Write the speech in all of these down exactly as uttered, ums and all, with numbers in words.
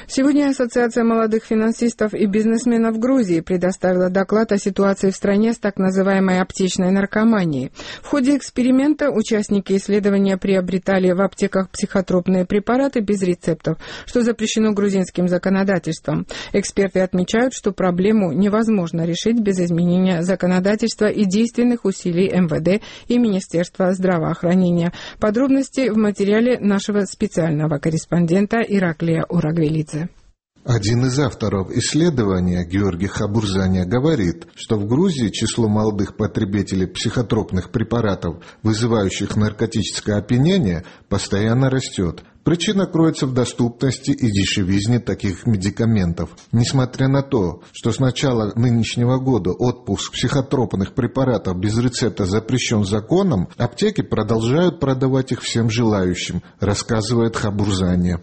Сегодня Ассоциация молодых финансистов и бизнесменов Грузии предоставила доклад о ситуации в стране с так называемой аптечной наркоманией. В ходе эксперимента участники исследования приобретали в аптеках психотропные препараты без рецептов, что запрещено грузинским законодательством. Эксперты отмечают, что проблему невозможно решить без изменения законодательства и действенных усилий эм вэ дэ и Министерства здравоохранения. Подробности в материале нашего специального корреспондента Ираклия Урагвелидзе. Один из авторов исследования, Георгий Хабурзаня, говорит, что в Грузии число молодых потребителей психотропных препаратов, вызывающих наркотическое опьянение, постоянно растет. Причина кроется в доступности и дешевизне таких медикаментов. Несмотря на то, что с начала нынешнего года отпуск психотропных препаратов без рецепта запрещен законом, аптеки продолжают продавать их всем желающим, рассказывает Хабурзаня.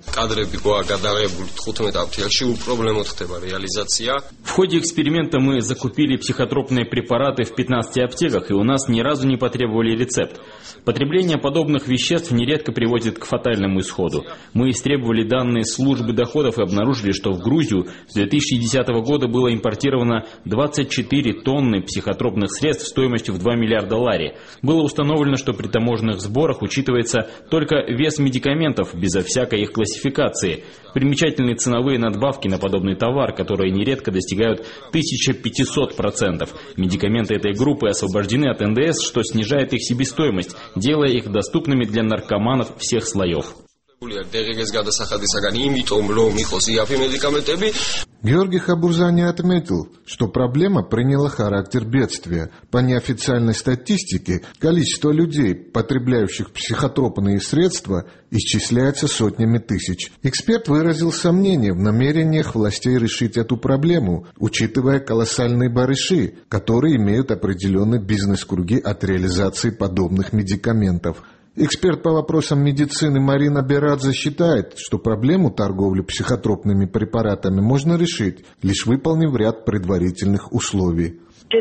В ходе эксперимента мы закупили психотропные препараты в пятнадцати аптеках, и у нас ни разу не потребовали рецепт. Потребление подобных веществ нередко приводит к фатальному исходу. Мы истребовали данные службы доходов и обнаружили, что в Грузию с две тысячи десятого года было импортировано двадцать четыре тонны психотропных средств стоимостью в два миллиарда лари. Было установлено, что при таможенных сборах учитывается только вес медикаментов, безо всякой их классификации. Примечательны ценовые надбавки на подобный товар, которые нередко достигают тысяча пятьсот процентов. Медикаменты этой группы освобождены от эн дэ эс, что снижает их себестоимость, делая их доступными для наркоманов всех слоев. Георгий Хабурзаня отметил, что проблема приняла характер бедствия. По неофициальной статистике, количество людей, потребляющих психотропные средства, исчисляется сотнями тысяч. Эксперт выразил сомнение в намерениях властей решить эту проблему, учитывая колоссальные барыши, которые имеют определенные бизнес-круги от реализации подобных медикаментов. Эксперт по вопросам медицины Марина Берадзе считает, что проблему торговли психотропными препаратами можно решить, лишь выполнив ряд предварительных условий.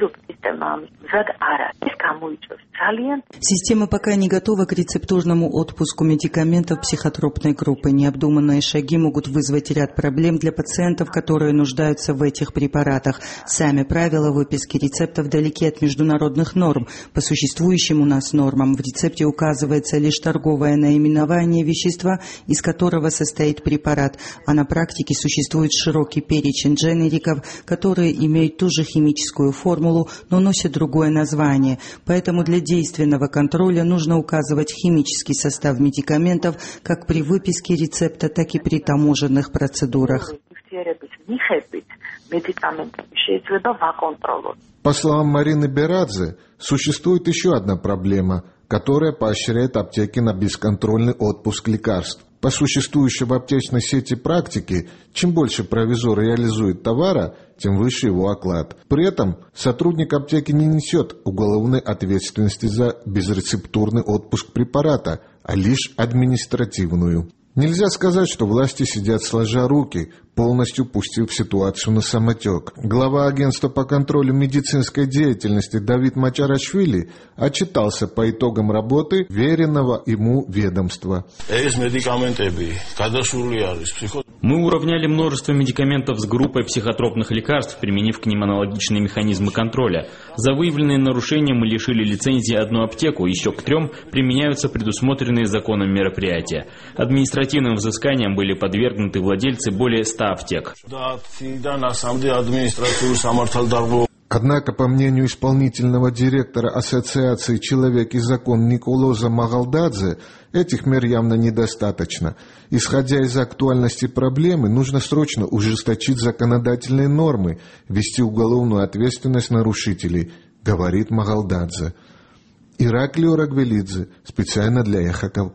Система пока не готова к рецептурному отпуску медикаментов психотропной группы. Необдуманные шаги могут вызвать ряд проблем для пациентов, которые нуждаются в этих препаратах. Сами правила выписки рецептов далеки от международных норм. По существующим у нас нормам в рецепте указывается лишь торговое наименование вещества, из которого состоит препарат, а на практике существует широкий перечень дженериков, которые имеют ту же химическую формулу, но носят другое название. Поэтому для действенного контроля нужно указывать химический состав медикаментов как при выписке рецепта, так и при таможенных процедурах. По словам Марины Берадзе, существует еще одна проблема, которая поощряет аптеки на бесконтрольный отпуск лекарств. По существующей в аптечной сети практике, чем больше провизор реализует товара, тем выше его оклад. При этом сотрудник аптеки не несет уголовной ответственности за безрецептурный отпуск препарата, а лишь административную. Нельзя сказать, что власти сидят сложа руки, полностью пустив ситуацию на самотек. Глава агентства по контролю медицинской деятельности Давид Мачарашвили отчитался по итогам работы веренного ему ведомства. Мы уравняли множество медикаментов с группой психотропных лекарств, применив к ним аналогичные механизмы контроля. За выявленные нарушения мы лишили лицензии одну аптеку, еще к трем применяются предусмотренные законом мероприятия. Административным взысканиям были подвергнуты владельцы более ста аптек. Однако, по мнению исполнительного директора Ассоциации «Человек и закон» Николоза Магалдадзе, этих мер явно недостаточно. Исходя из актуальности проблемы, нужно срочно ужесточить законодательные нормы, ввести уголовную ответственность нарушителей, говорит Магалдадзе. Ираклий Урагвелидзе, специально для Эхо